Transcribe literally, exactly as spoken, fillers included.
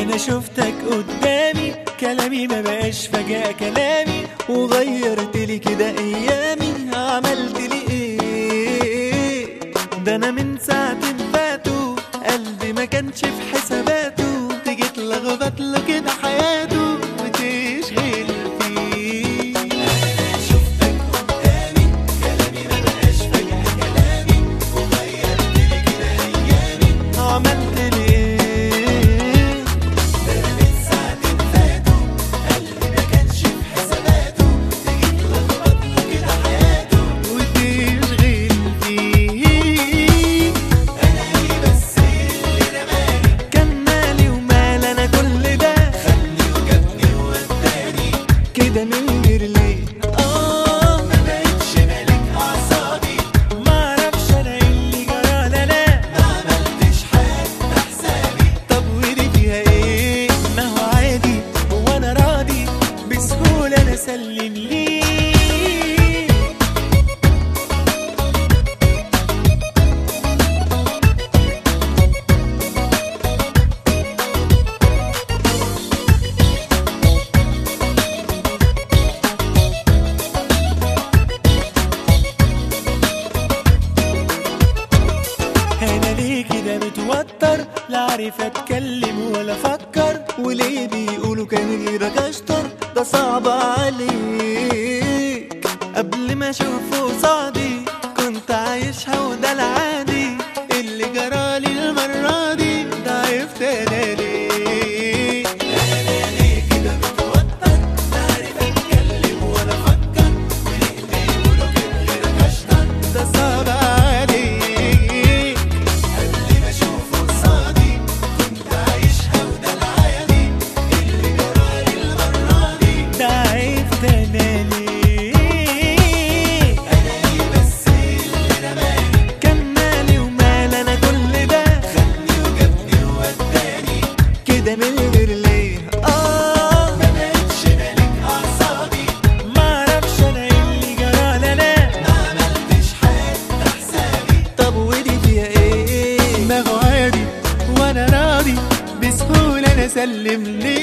انا شفتك قدامي، كلامي ما بقاش فجأة كلامي، وغيرت لي كده ايامي. عملت لي ايه ده؟ انا من ساعة فاتوا قلبي ما كانش في حساباته، تيجي تلخبط له كده حياته وتشغل فيه. انا شفتك قدامي، كلامي ما بقاش فجأة كلامي، وغيرت لي كده ايامي. عملت لي ايه ده؟ انا من ساعة فاتوا قلبي ما كانش في حساباته، تيجي تلخبط له كده حياته وتشغل فيه. انا ايه بس اللي رماني؟ كان مالي ومال انا كل ده؟ خدني وجابني ووداني كده من غير ليه. اه ما بقتش مالك اعصابي، معرفش انا ايه اللي جرالي. انا ما عملتش حتى حسابي، طب ودي فيها ايه؟ ما هو عادي وانا راضي بسهولة انا اسلم ليه. انا ليه كده متوتر؟ لا عارف اتكلم ولا افكر، وليه بيقولوا كان غيرك اشطر؟ ده صعب عليك. قبل ما اشوفه قصادي كنت عايشها وده العادي، اللي جرالي المرة دي ضعفت انا ليه؟ انا ليه كده متوتر؟ لا عارف اتكلم ولا افكر، وليه بيقولوا كان غيرك اشطر؟ ده صعب عليك. قبل ما اشوفه قصادي كنت عايشها وده العادي، اللي جرالي المرة دي ضعفت انا ليه؟ انا ايه بس اللي رماني؟ كان مالي ومال انا كل ده؟ خدني وجابني ووداني كده من غير ليه. اه ما بقتش مالك اعصابي، معرفش انا ايه اللي جرالي. انا ما عملتش حتى حسابي، طب ودي فيها ايه؟ ما هو عادي وانا راضي بسهولة انا اسلم ليه.